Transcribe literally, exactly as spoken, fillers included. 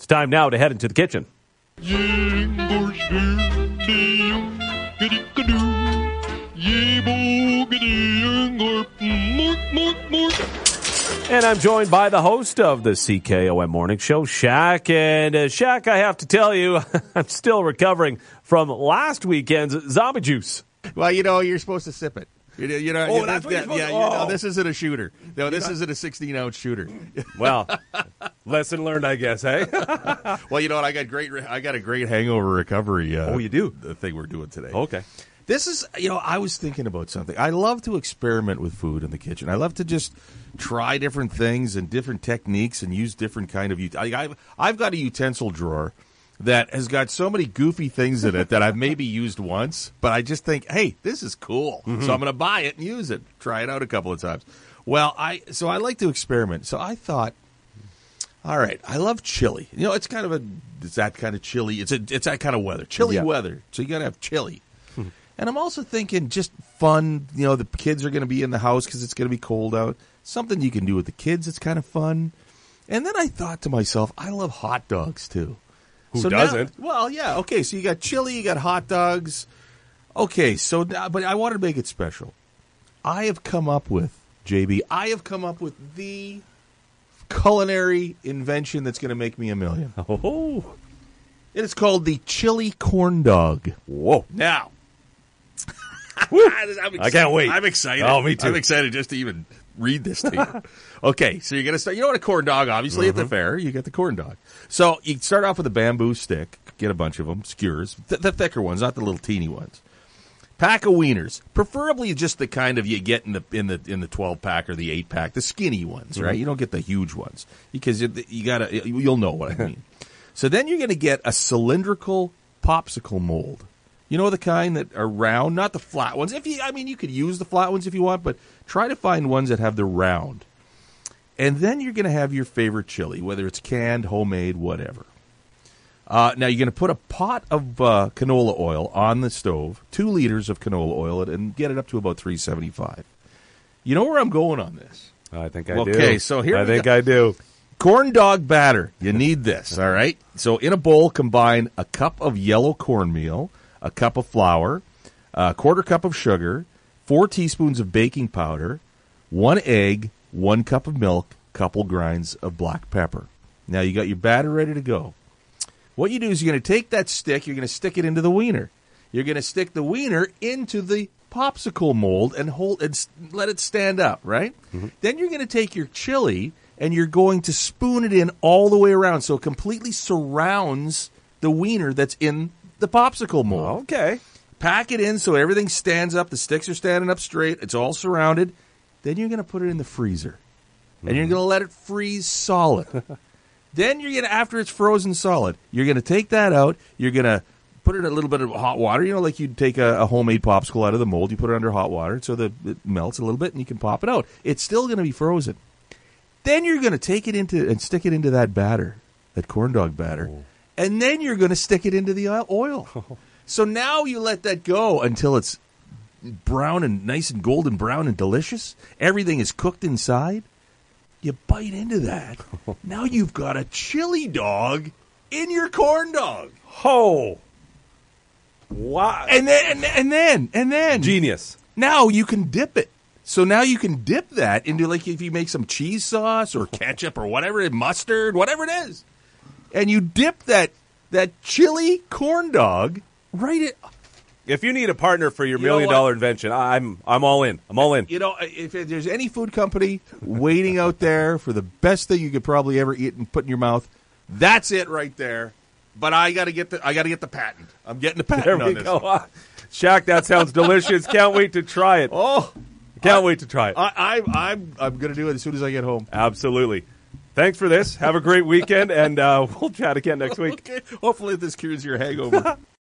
It's time now to head into the kitchen. And I'm joined by the host of the C K O M Morning Show, Shaq. And uh, Shaq, I have to tell you, I'm still recovering from last weekend's zombie juice. Well, you know, you're supposed to sip it. You know, you know, Oh, you, that's what you're supposed yeah, to- you know, oh. this isn't a shooter. No, this isn't a sixteen-ounce shooter. Well, lesson learned, I guess, hey? Well, you know what? I got great. I got a great hangover recovery. Uh, Oh, you do? The thing we're doing today. Okay. This is, you know, I was thinking about something. I love to experiment with food in the kitchen. I love to just try different things and different techniques and use different kind of. ut- I, I've I've got a utensil drawer that has got so many goofy things in it that I've maybe used once, but I just think, hey, this is cool, so I'm going to buy it and use it, try it out a couple of times. Well, I so I like to experiment. So I thought, all right, I love chili. You know, it's kind of a it's that kind of chili. It's a it's that kind of weather, chilly Yeah. weather. So you got to have chili. And I'm also thinking just fun. You know, the kids are going to be in the house because it's going to be cold out. Something you can do with the kids that's kind of fun. And then I thought to myself, I love hot dogs too. Who So now- doesn't? well, yeah. Okay, so you got chili, you got hot dogs. Okay, so now, but I wanted to make it special. I have come up with, J B, I have come up with the culinary invention that's going to make me a million. Oh. It is called the chili corn dog. Whoa. Now, I'm I can't wait. I'm excited. Oh, me too. I'm excited just to even read this to you. Okay, so you're going to start. You know what a corn dog, obviously, Mm-hmm. at the fair, you get the corn dog. So you start off with a bamboo stick, get a bunch of them, skewers, th- the thicker ones, not the little teeny ones. Pack of wieners, preferably just the kind of you get in the in the in the twelve pack or the eight pack, the skinny ones, right? Mm-hmm. You don't get the huge ones because you, you got to. You'll know what I mean. So then you're going to get a cylindrical popsicle mold. You know the kind that are round, not the flat ones. If you, I mean, you could use the flat ones if you want, but try to find ones that have the round. And then you're going to have your favorite chili, whether it's canned, homemade, whatever. Uh, now you're going to put a pot of uh, canola oil on the stove, two liters of canola oil, and get it up to about three seventy-five. You know where I'm going on this? I think I do. Okay, so here I we think go. I do. Corn dog batter. You need this, all right? So in a bowl, combine a cup of yellow cornmeal, a cup of flour, a quarter cup of sugar, four teaspoons of baking powder, one egg, one cup of milk, couple grinds of black pepper. Now you got your batter ready to go. What you do is you're going to take that stick, you're going to stick it into the wiener. You're going to stick the wiener into the popsicle mold and hold and s- let it stand up, right? Mm-hmm. Then you're going to take your chili and you're going to spoon it in all the way around so it completely surrounds the wiener that's in the popsicle mold. Okay. Pack it in so everything stands up, the sticks are standing up straight, it's all surrounded. Then you're going to put it in the freezer. And you're going to let it freeze solid. Then you're going to, after it's frozen solid, you're going to take that out. You're going to put it in a little bit of hot water. You know, like you'd take a, a homemade popsicle out of the mold. You put it under hot water so that it melts a little bit and you can pop it out. It's still going to be frozen. Then you're going to take it into and stick it into that batter, that corn dog batter. Oh. And then you're going to stick it into the oil- oil. So now you let that go until it's brown and nice and golden brown and delicious. Everything is cooked inside. You bite into that. Now you've got a chili dog in your corn dog. Oh. Wow. And then, and, and then, and then. Genius. Now you can dip it. So now you can dip that into, like, if you make some cheese sauce or ketchup or whatever, mustard, whatever it is. And you dip that that chili corn dog right in. If you need a partner for your You know million what? dollar invention, I'm I'm all in. I'm all in. You know, if there's any food company waiting out there for the best thing you could probably ever eat and put in your mouth, that's it right there. But I got to get the I got to get the patent. I'm getting the patent There on we this. go. Shaq, that sounds delicious. Can't wait to try it. Oh, Can't I, wait to try it. I, I, I'm I'm going to do it as soon as I get home. Absolutely. Thanks for this. Have a great weekend, and uh, we'll chat again next week. Okay. Hopefully this cures your hangover.